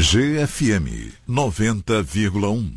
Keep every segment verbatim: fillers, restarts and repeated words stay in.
G F M noventa vírgula um.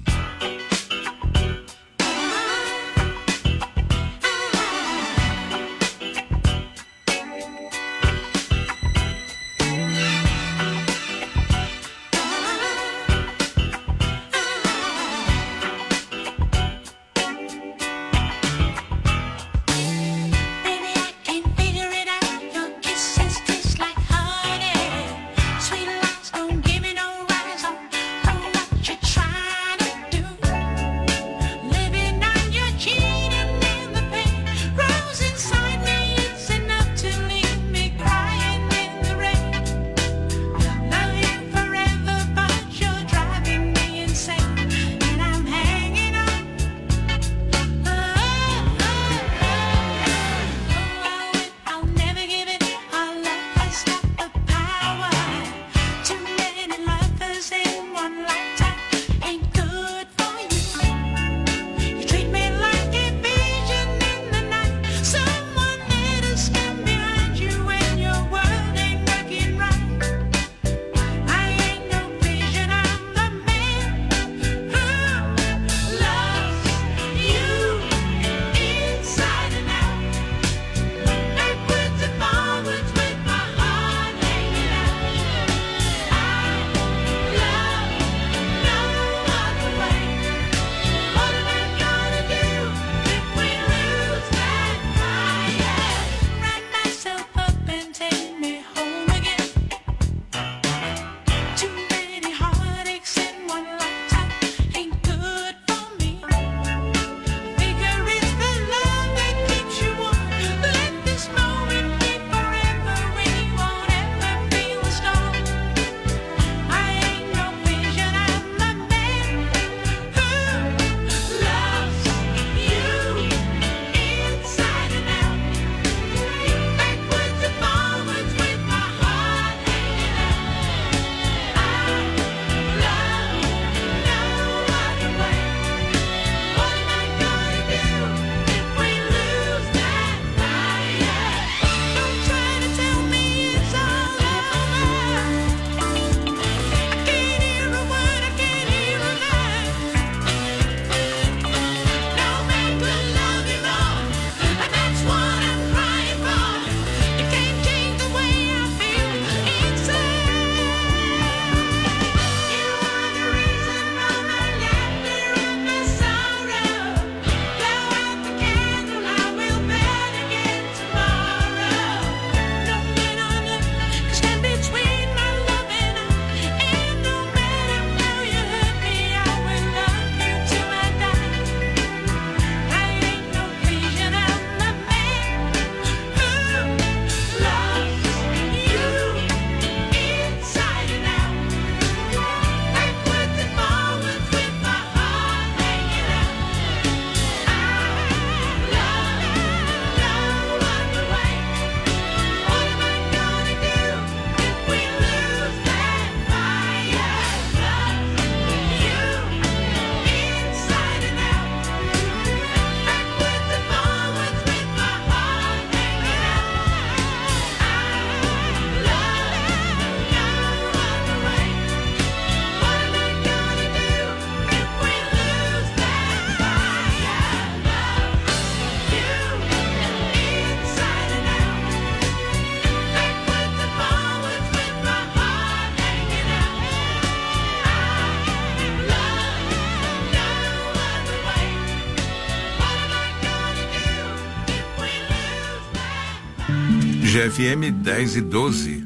G F M dez e doze.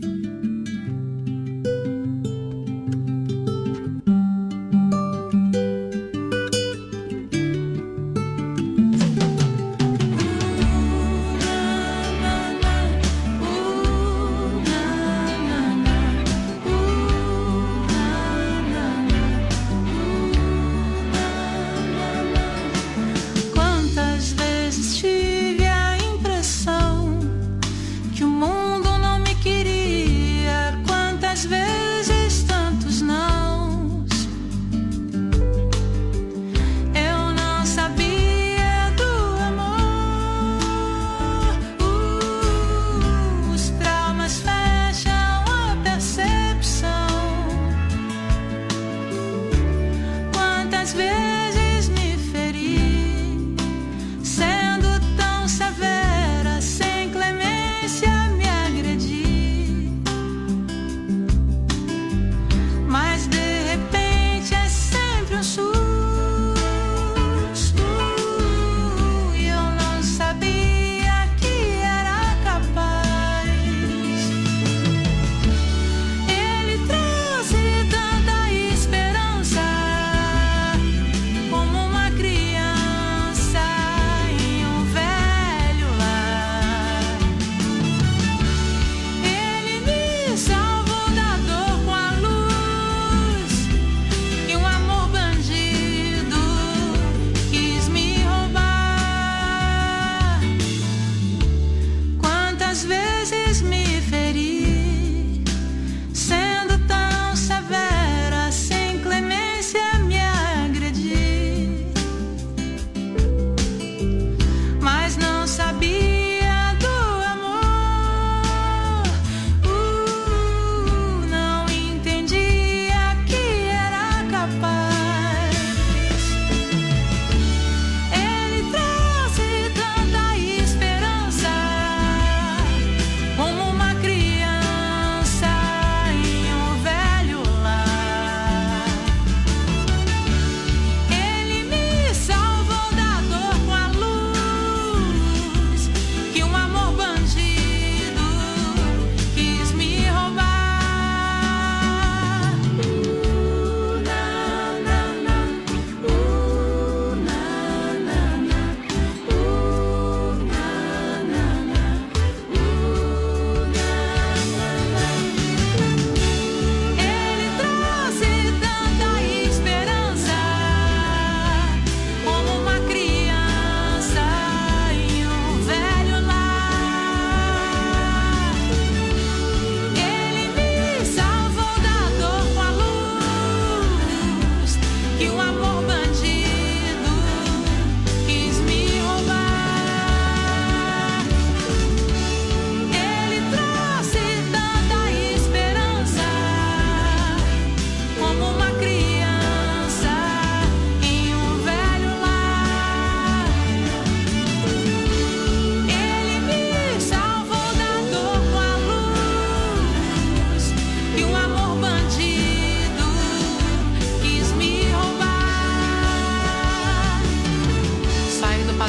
Tive a impressão que o mundo não me queria.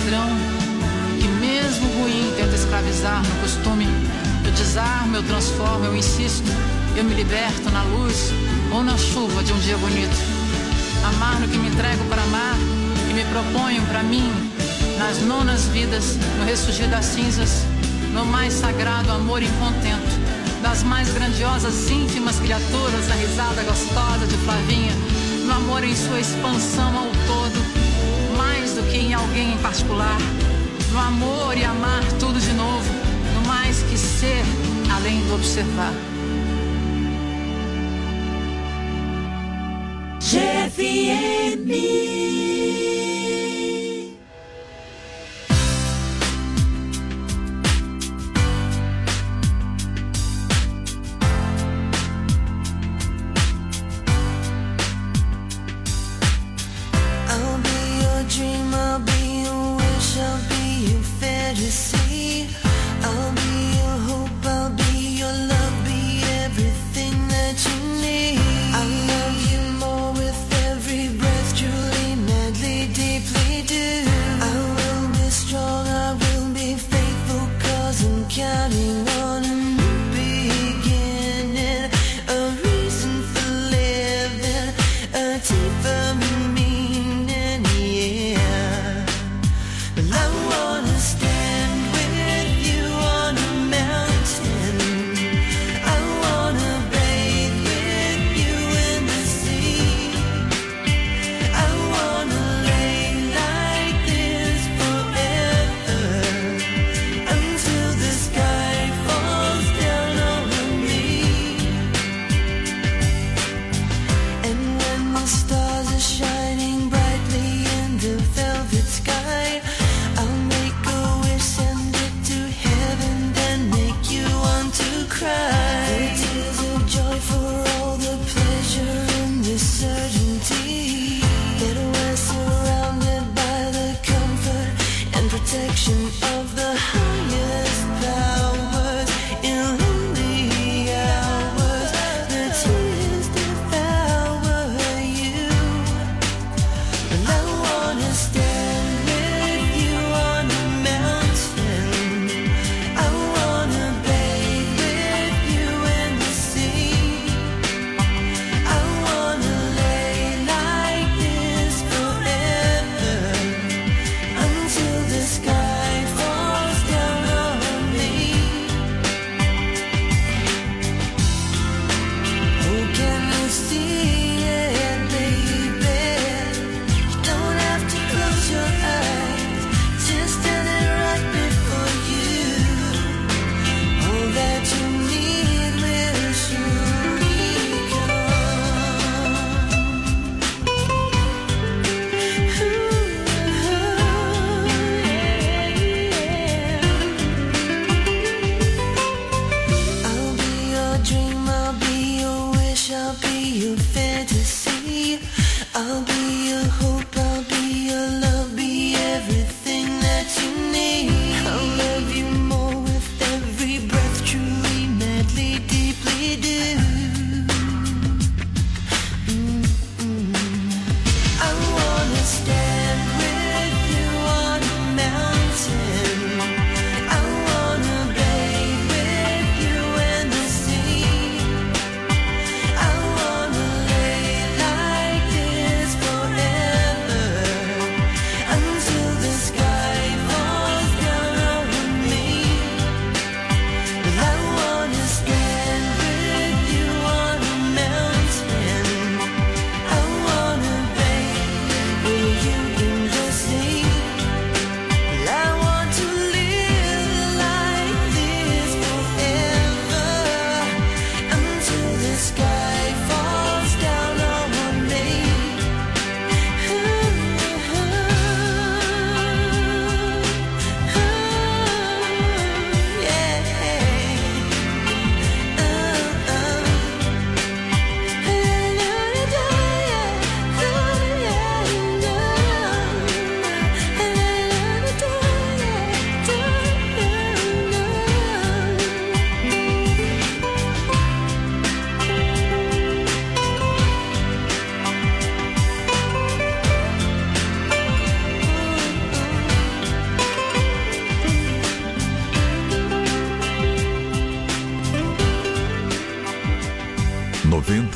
ladrão que mesmo ruim tenta escravizar no costume. Eu desarmo, eu transformo, eu insisto, eu me liberto na luz ou na chuva de um dia bonito. Amar no que me entrego para amar e me proponho para mim, nas nonas vidas, no ressurgir das cinzas, no mais sagrado amor incontento, das mais grandiosas íntimas criaturas, na risada gostosa de Flavinha, no amor em sua expansão ao todo, mais do que em alguém em particular, no amor e amar tudo de novo, no mais que ser, além do observar. G F M Julie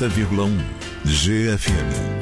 noventa vírgula um G F M.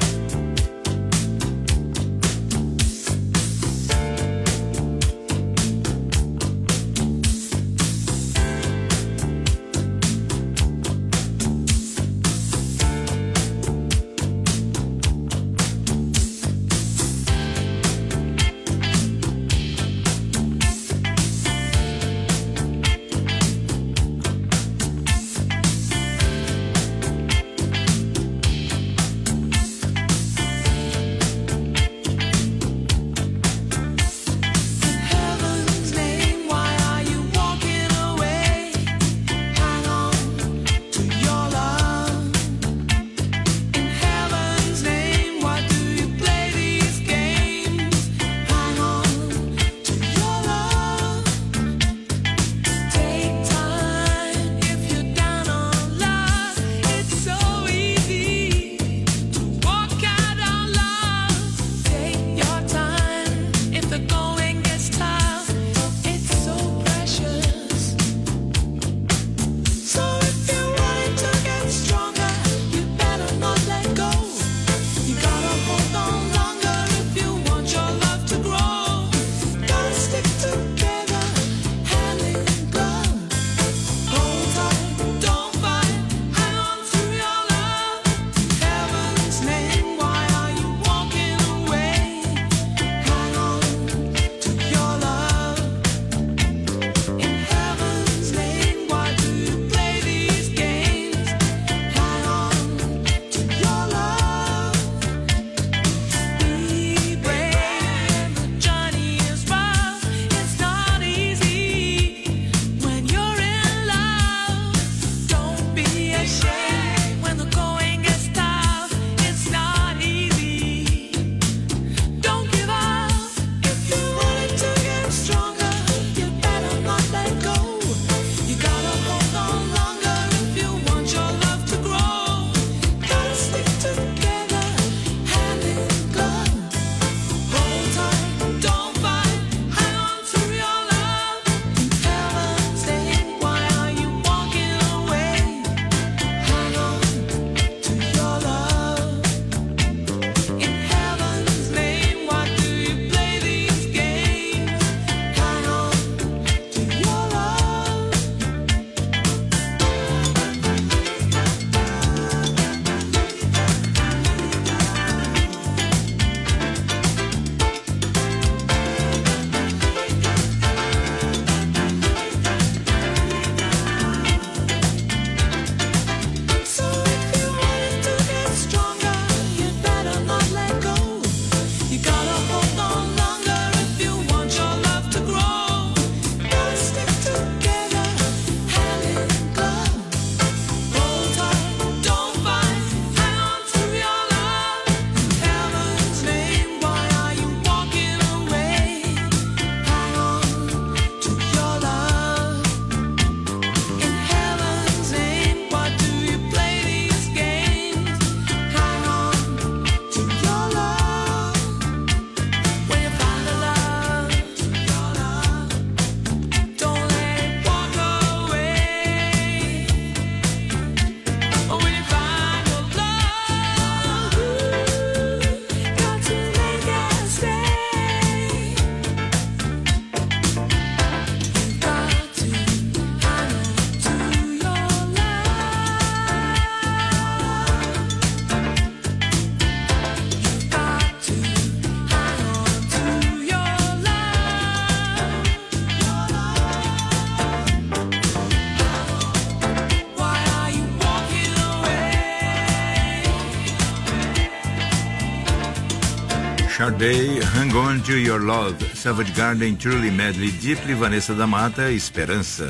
Sade, Hang On To Your Love, Savage Garden, Truly Medley, Deeply, Vanessa da Mata, Esperança.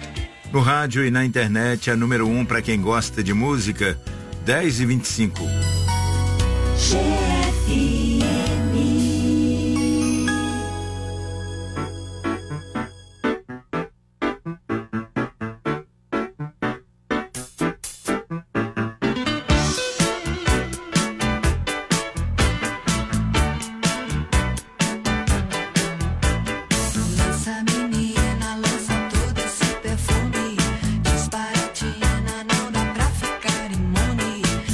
No rádio e na internet, a número um para quem gosta de música, dez e vinte e cinco. Disparatina, não dá pra ficar imune.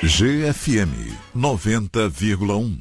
G F M noventa vírgula um.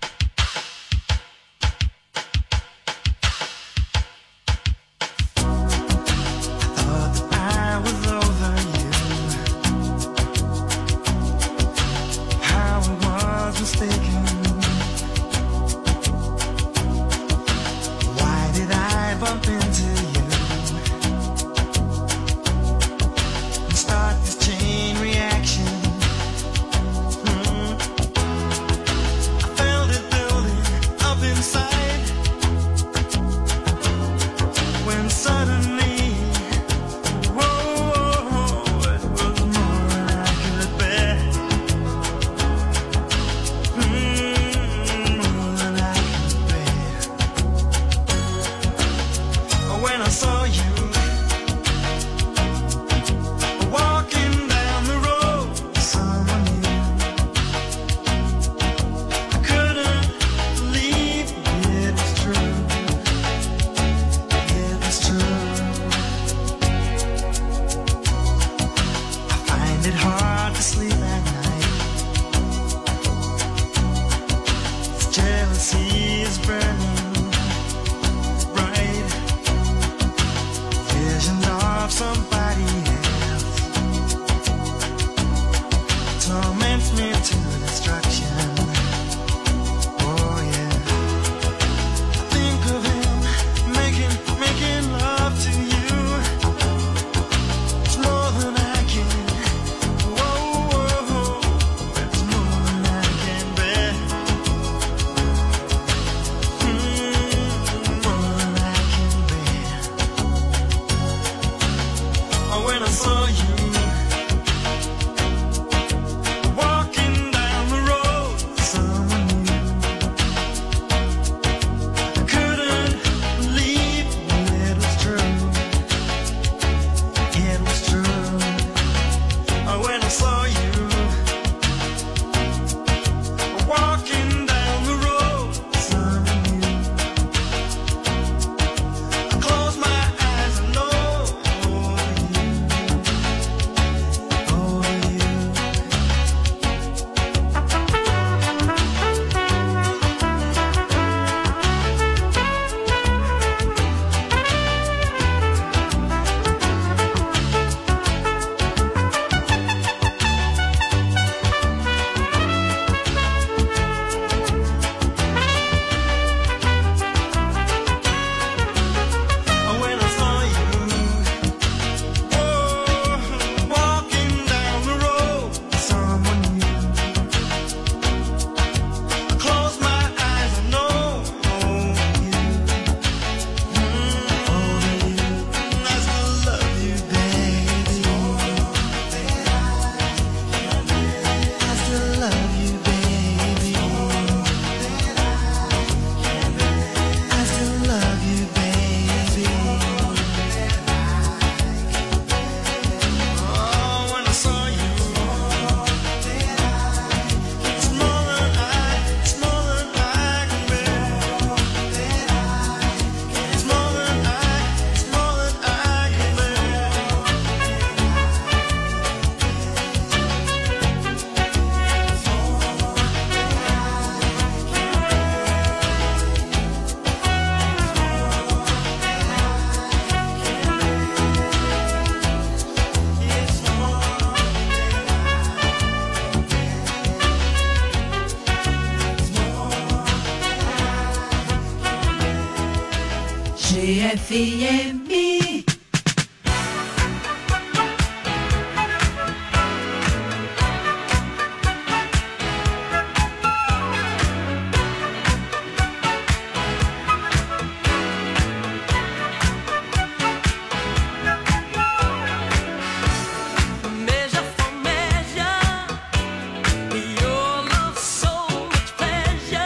G F M.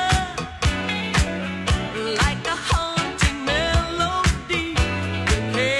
Hey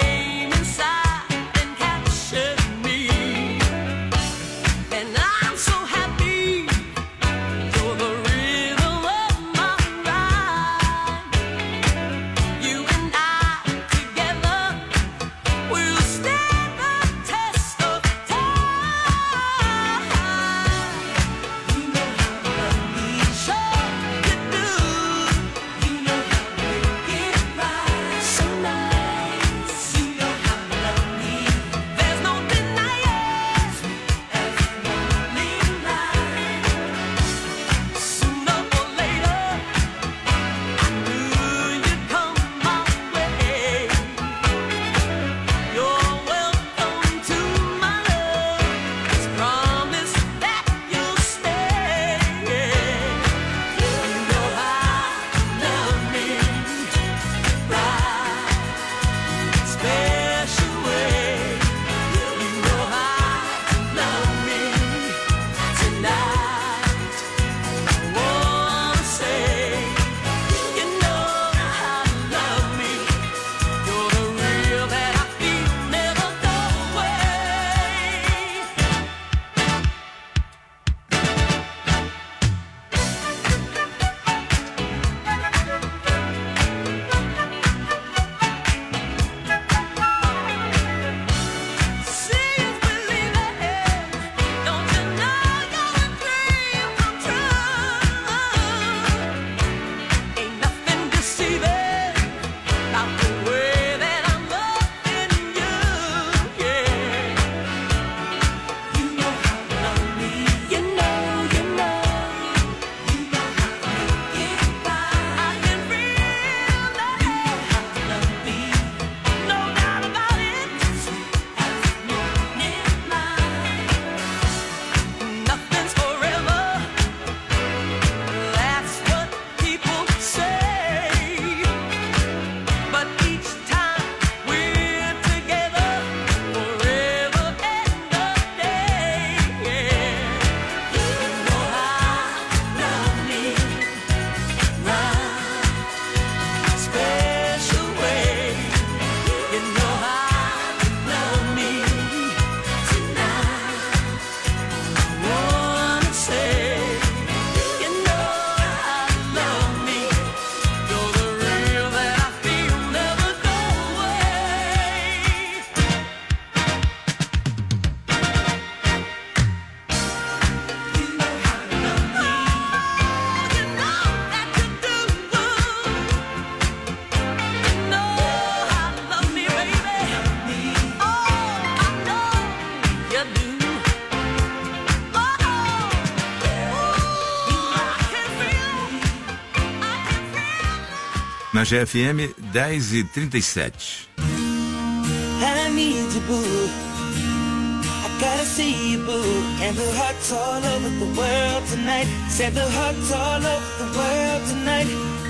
Na G F M, dez e trinta e sete. I need you, boo. I gotta see you, boo. And the hearts all over the world tonight. Said the hearts all over the world tonight.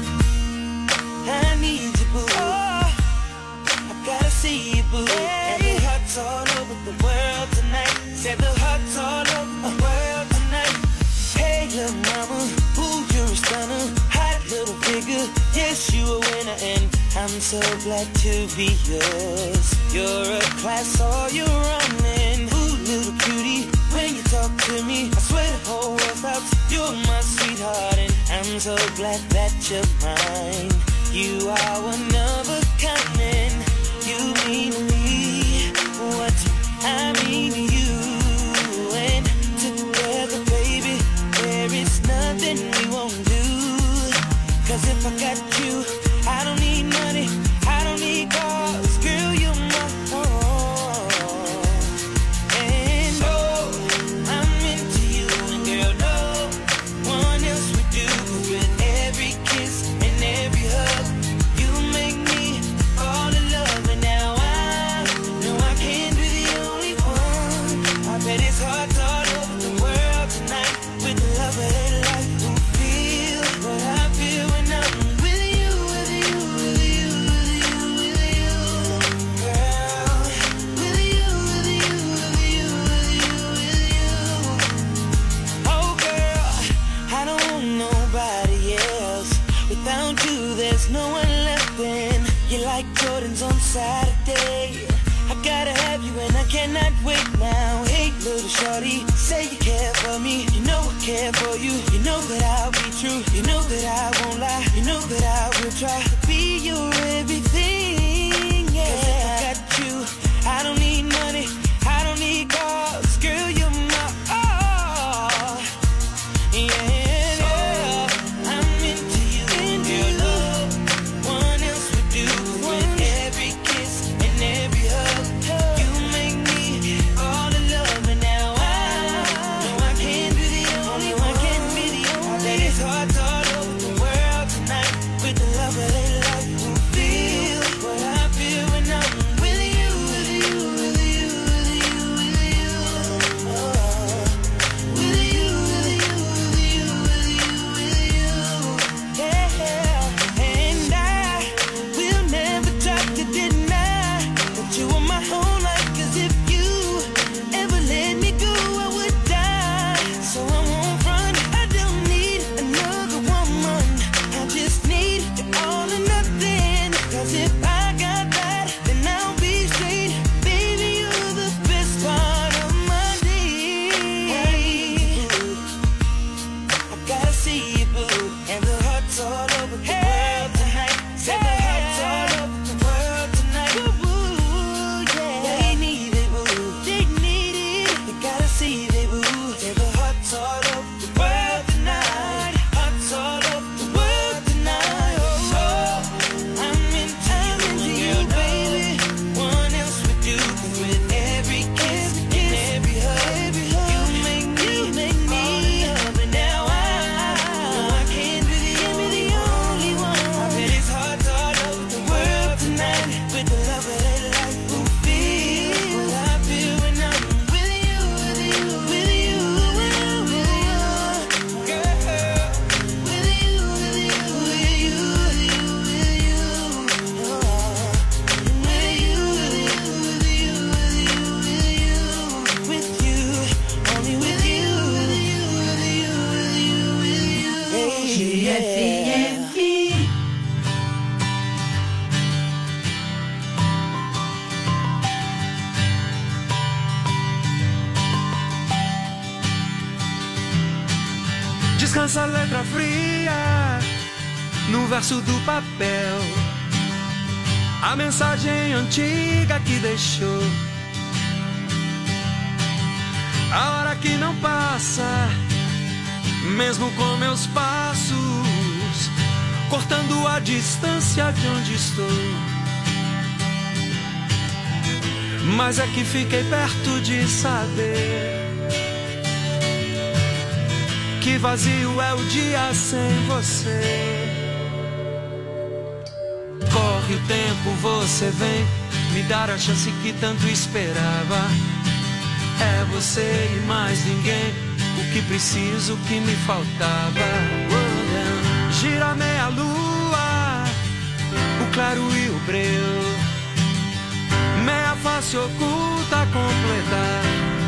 I need you, boo. Oh, I gotta see you, boo. And the hearts all over the world tonight. Said the hearts all over the world tonight. Hey, little mama, ooh, you're a stunner. Hot little figure, yes, you a winner. And I'm so glad to be yours. You're a class, all you're running. Ooh, little cutie, when you talk to me, I swear the whole world stops. You're my sweetheart, and I'm so glad that you're mine. You are one of a kind, and you mean to me what I mean to you. And together, baby, there is nothing we won't do. Cause if I got you, I don't need money, I don't need cars, girl, you're my home. And oh, I'm into you, and girl, no one else would do. Cause with every kiss and every hug, you make me fall in love. And now I know I can't be the only one. I bet it's hard all over the world tonight. With the love of their life, who feel what I feel when I'm with you, with you, with you, with you, with you, girl. With you, with you, with you, with you, with you. Oh girl, I don't want nobody else. Without you, there's no one left. And you're like Jordans on Saturday. I gotta have you and I cannot wait now. Hey little shorty, say you care for me. You know I care for you. You know that I'll be true. You know that I won't lie. You know that I will try to be your everything. Yeah. Cause if I got you, I don't need money, I don't need cars, girl, you're my all. Yeah. I'm into you, and girl, no one else would do. With every kiss and every hug, you make me all in love. And now I know I can't be the only one. I can't be the only. That it's hard all over the world tonight. With the love of their life, who feel what I feel when I'm with you, with you, with you, with you, with you. Oh, with you, with you, with you, with you, with you. Yeah, and I will never try to deny that you are my whole life. Cause if you ever let me go, I would die. So I won't run, I don't need another woman. I just need you all or nothing. Cause if I got that, then I'll be straight. Baby, you're the best part of my day. I gotta see you, boo. And the hearts all over the world tonight. Said the hearts all over the world tonight. Ooh, yeah. They need it, boo. They need it. They gotta see it, boo. Said the hearts all over the world tonight. Hearts all over the world tonight. Oh, I'm into you, girl, baby. One else would do. 'Cause with every kiss and every hug, you make me fall in love. And now I know I can't be the only one. I bet it's hard all over the world tonight. With the love of their life, who feel what I feel when I'm with you, with you, with you, with you, with you, girl. With you, with you, with you, with you, with you. Oh, with you, with you, with you, with you, with you, only with you, with you, with you, with you, with you. G F M. Descansa a letra fria no verso do papel, a mensagem antiga que deixou, a hora que não passa, mesmo com meus passos, cortando a distância de onde estou. Mas é que fiquei perto de saber que vazio é o dia sem você. corre o tempo, você vem me dar a chance que tanto esperava. É você e mais ninguém, o que preciso, o que me faltava. Gira meia lua, o claro e o breu, meia face oculta a completar.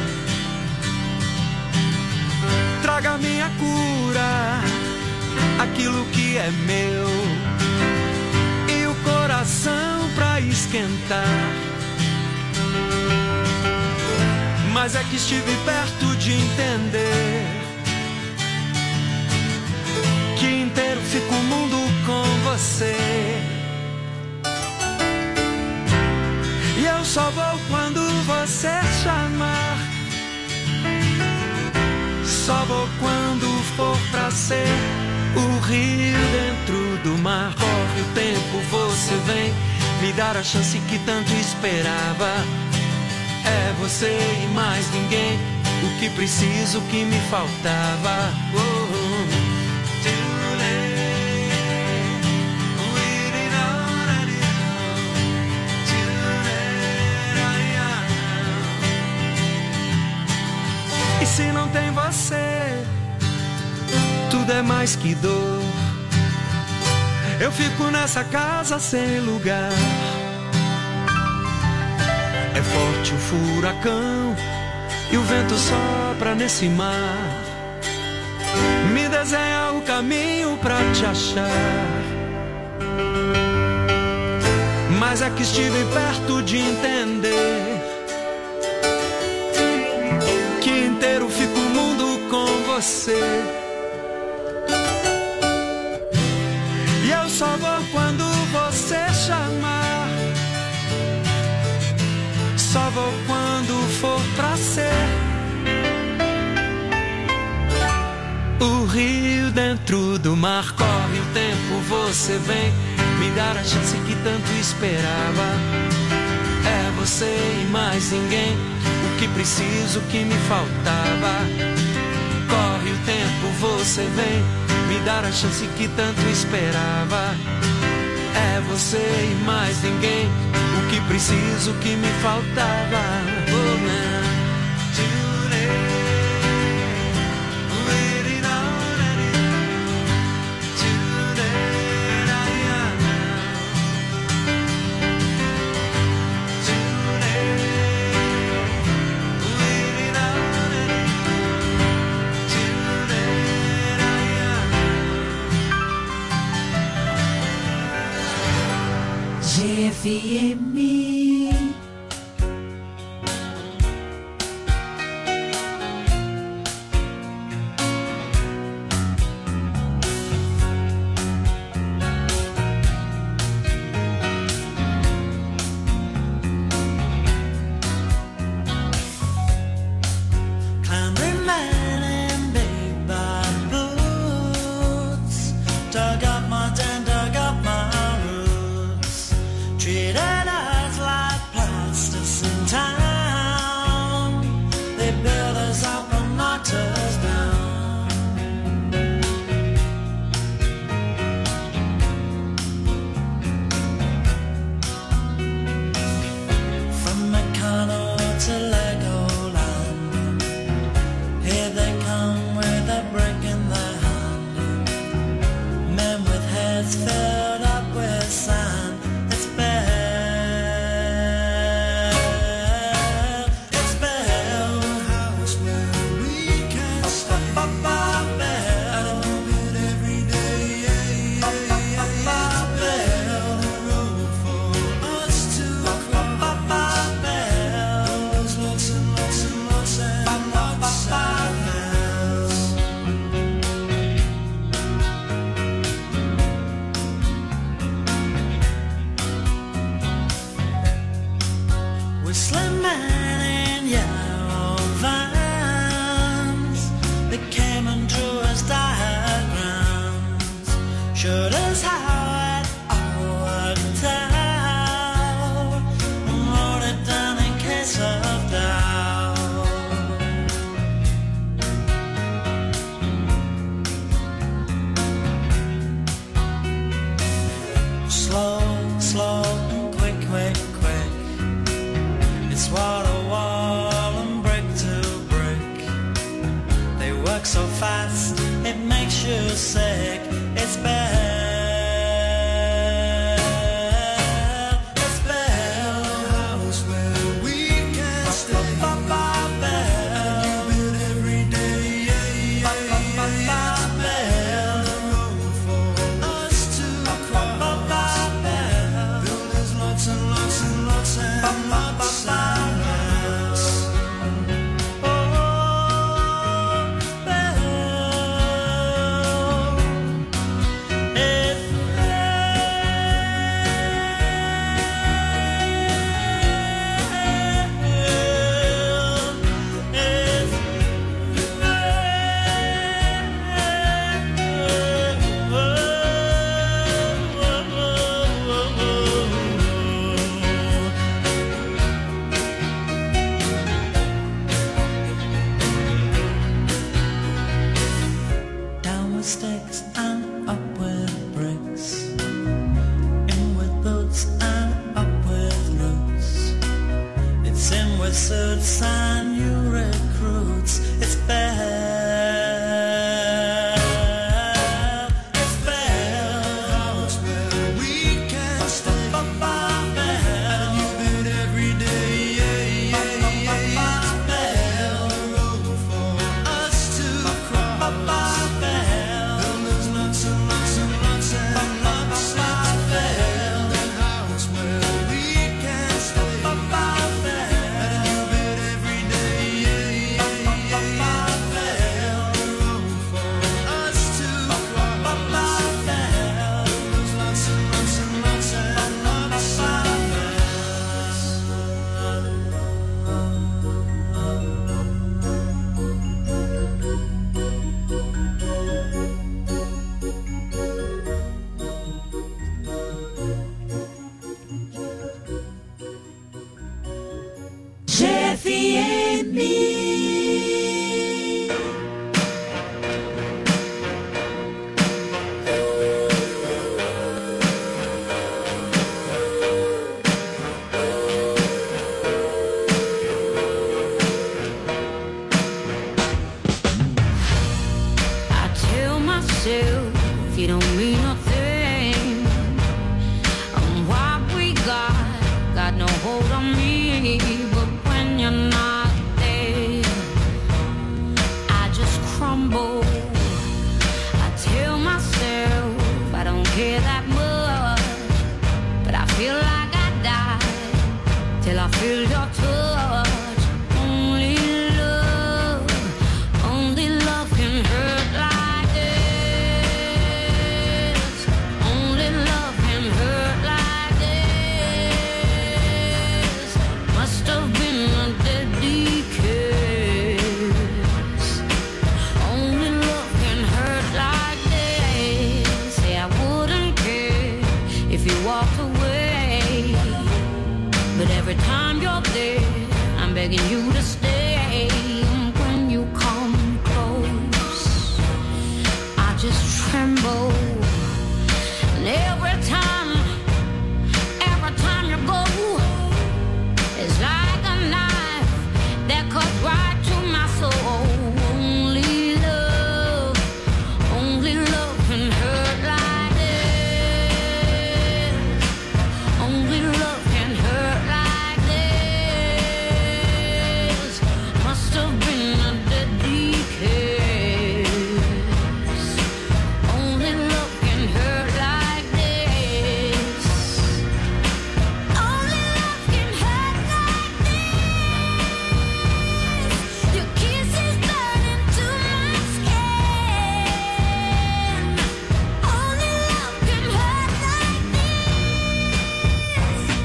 Traga minha cura, aquilo que é meu, e o coração pra esquentar. Mas é que estive perto de entender que inteiro fica o mundo com você. E eu só vou quando você chamar, só vou quando for pra ser o rio dentro do mar. Corre o tempo, você vem me dar a chance que tanto esperava. É você e mais ninguém, o que preciso, o que me faltava. Oh, oh. E se não tem você, tudo é mais que dor. Eu fico nessa casa sem lugar. É forte o furacão e o vento sopra nesse mar. Me desenha o caminho pra te achar. Mas é que estive perto de entender que inteiro fica o mundo com você. E eu só vou quando você chamar, só vou quando for pra ser o rio dentro do mar. Corre o tempo, você vem me dar a chance que tanto esperava. É você e mais ninguém, o que preciso, o que me faltava. Corre o tempo, você vem me dar a chance que tanto esperava. É você e mais ninguém, o que preciso, o que me faltava. Oh, man. G F M. It's bad. works so fast, it makes you sick. It's bad. It's bad. A house where we can stay. And you build every day. It's bad. The road for us to cross. Builders lots and lots and lots and lots and lots. Down with sticks and up with bricks, in with boots and up with roots. It's in with suits and new recruits. It's bad. It's bad. House where we can stay. And you build every day. It's bad. The road for us to cross. Builders lots and lots and lots and lots. It's bad. The house where we can stay. And you build every day. It's bad. The road for us to cross. Builders lots and lots and lots and lots. G F M. I tell myself you don't mean nothing. And what we got got no hold on me. But when you're not there, I just crumble. I tell myself I don't care that much, but I feel like I die till I feel your touch. Only love, only love can hurt like this. Only love can hurt like this. Must have been a deadly kiss. Only love can hurt like this. Say I wouldn't care if you walked away, but every time you're there, I'm begging you to stay. And when you come close, I just tremble. And every time, every time you go, it's like a knife that cuts right to my soul. Only love, only love can hurt like this. Only love can hurt like this. Must have been a deadly kiss. Only love can hurt like this. Only love can hurt like this. Your kisses burn into my skin. Only love can hurt like this.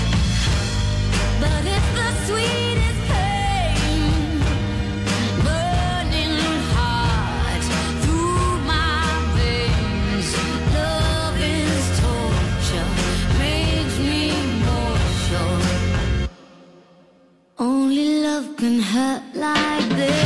But it's the sweetest pain, burning hot through my veins. Love is torture, makes me more sure. Only love can hurt like this.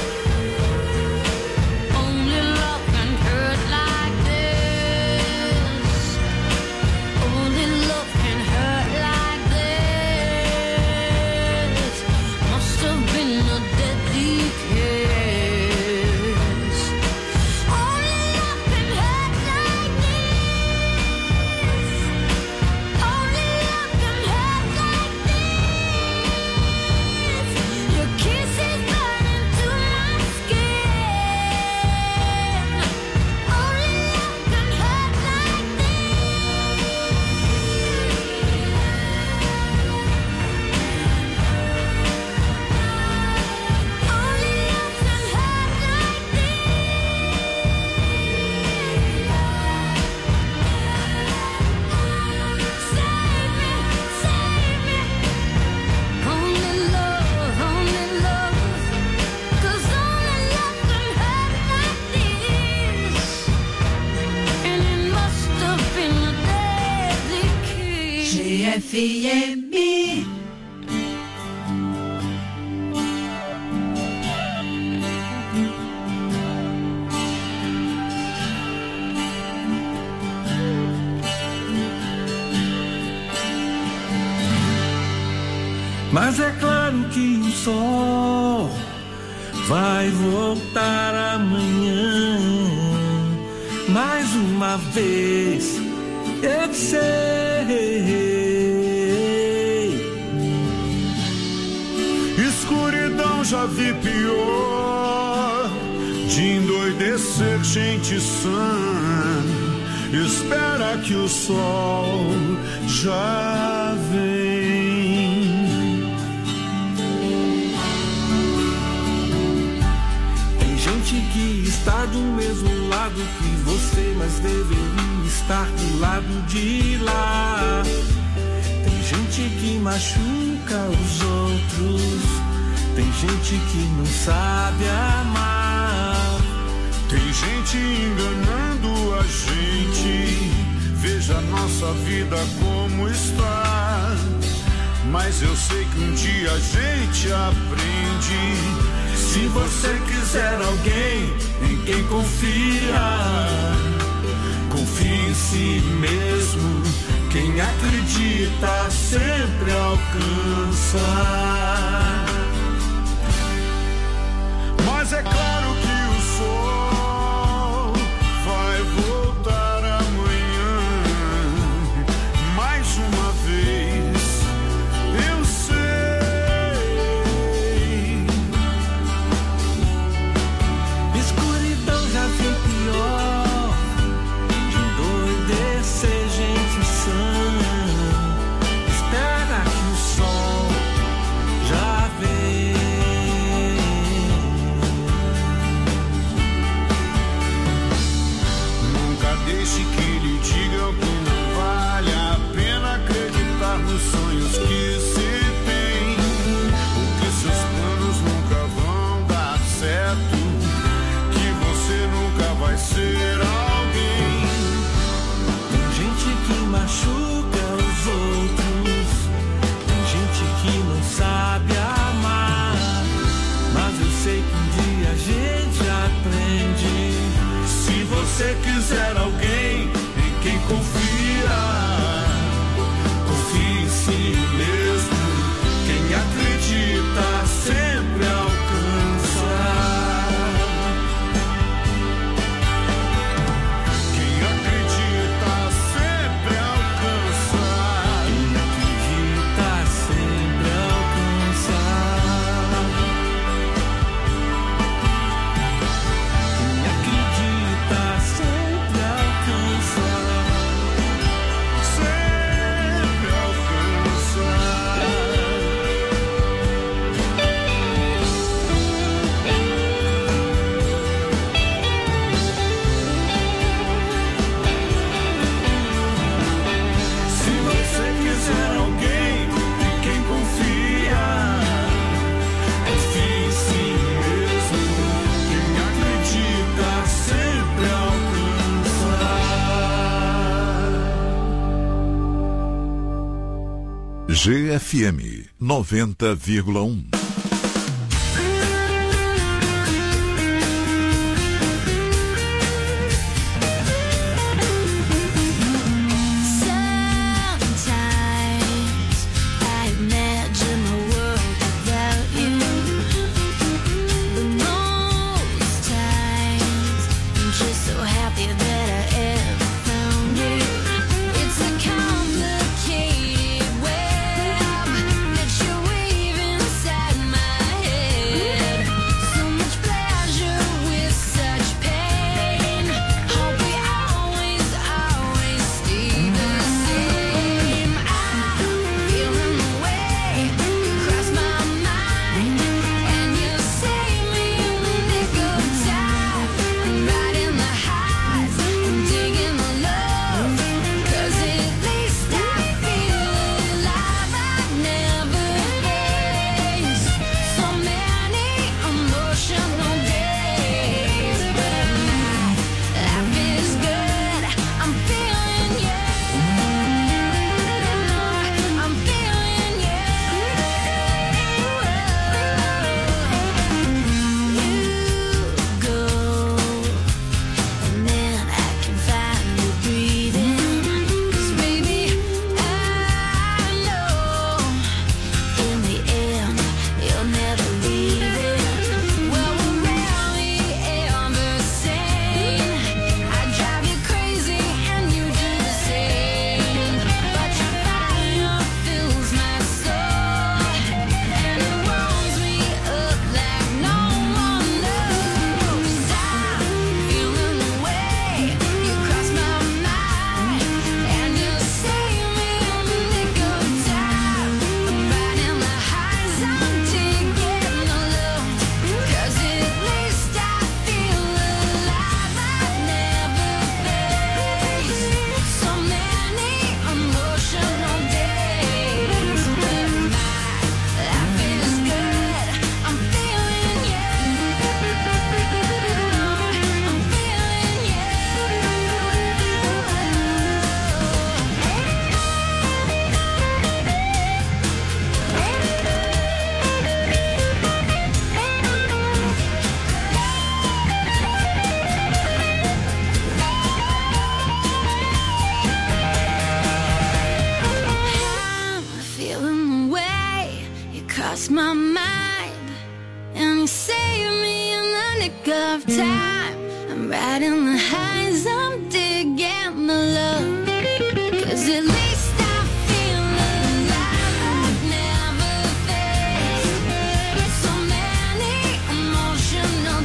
Only love can hurt like this. F M. Mas é claro que o sol vai voltar amanhã. Mais uma vez eu sei. Escuridão já vi pior, de endoidecer gente sã. Espera que o sol já vem. Que está do mesmo lado que você, mas deveria estar do lado de lá. Tem gente que machuca os outros, tem gente que não sabe amar. Tem gente enganando a gente, veja nossa vida como está. Mas eu sei que um dia a gente aprende. Se você quiser alguém em quem confiar, confie em si mesmo. Quem acredita sempre alcança. Mas é claro que o sol vai voltar amanhã. Mais uma vez, eu sei. Deixe que lhe digam que não vale a pena acreditar nos sonhos que se tem, porque seus planos nunca vão dar certo, que você nunca vai ser alguém. Tem gente que machuca os outros, tem gente que não sabe amar, mas eu sei que um dia a gente aprende. Se você quiser alguém em quem confiar, confie em si mesmo. Quem acredita sempre alcança. Quem acredita sempre alcança. Quem acredita sempre alcança. Quem acredita sempre alcança. Sempre alcança. Se você quiser alguém em quem confia, confie em si mesmo. Quem acredita sempre alcança. G F M noventa vírgula um. Sometimes I imagine a world without you, but most times I'm just so happy that I ever found you. It's a complicated web that you weave inside my head. So much pleasure with such pain. Hope we always, always stay the same. I'm feeling the way you cross my mind, and you save me in the nick of time. I'm riding the highs and digging riding the highs, I'm digging the love. 'Cause at least I feel alive, I've never faced so many emotional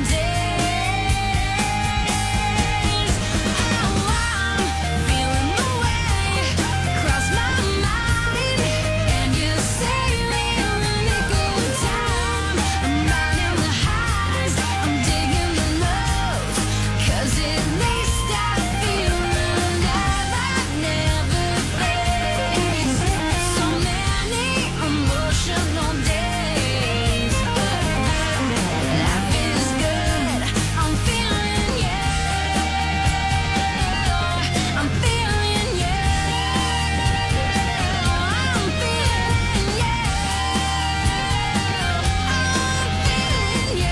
days. Oh, I'm feeling the way across my mind, and you save me in the nick of time. I'm riding the highs, I'm digging the lows, 'cause at least I feel alive, I've never faced so many emotional days. Life is good, I'm feeling you, I'm feeling you, I'm feeling you, I'm feeling you.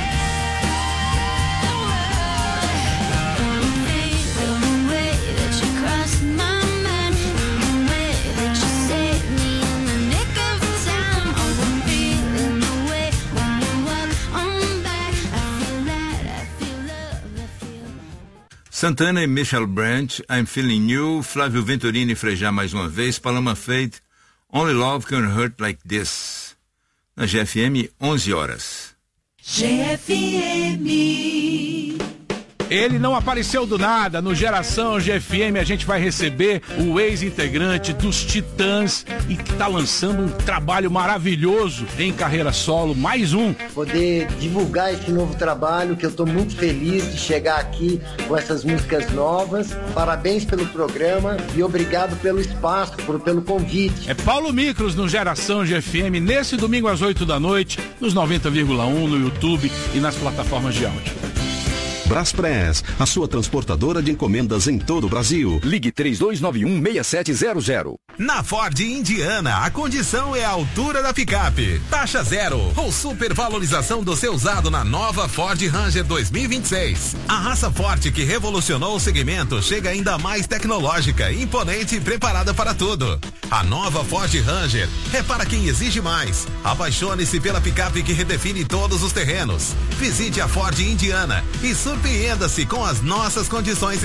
I'm feeling the way that you crossed my mind, the way that you saved me in the nick of time. Oh, I'm feeling the way when you walk on by. I feel that, I feel love, I feel. Santana e Michelle Branch, I'm Feeling New, Flávio Venturini e Frejá mais uma vez, Paloma Faith, Only Love Can Hurt Like This. Na G F M, onze horas. G F M. Ele não apareceu do nada. No Geração G F M a gente vai receber o ex-integrante dos Titãs e que tá lançando um trabalho maravilhoso em carreira solo, mais um. Poder divulgar esse novo trabalho, que eu tô muito feliz de chegar aqui com essas músicas novas. Parabéns pelo programa e obrigado pelo espaço, por, pelo convite. É Paulo Micros no Geração G F M, nesse domingo às oito da noite, nos noventa vírgula um, no YouTube e nas plataformas de áudio. Braspress, a sua transportadora de encomendas em todo o Brasil. Ligue três dois nove um, seis sete zero zero. Na Ford Indiana, a condição é a altura da picape. Taxa zero ou supervalorização do seu usado na nova Ford Ranger dois mil e vinte e seis. A raça forte que revolucionou o segmento chega ainda mais tecnológica, imponente e preparada para tudo. A nova Ford Ranger é para quem exige mais. Apaixone-se pela picape que redefine todos os terrenos. Visite a Ford Indiana e surpreenda-se com as nossas condições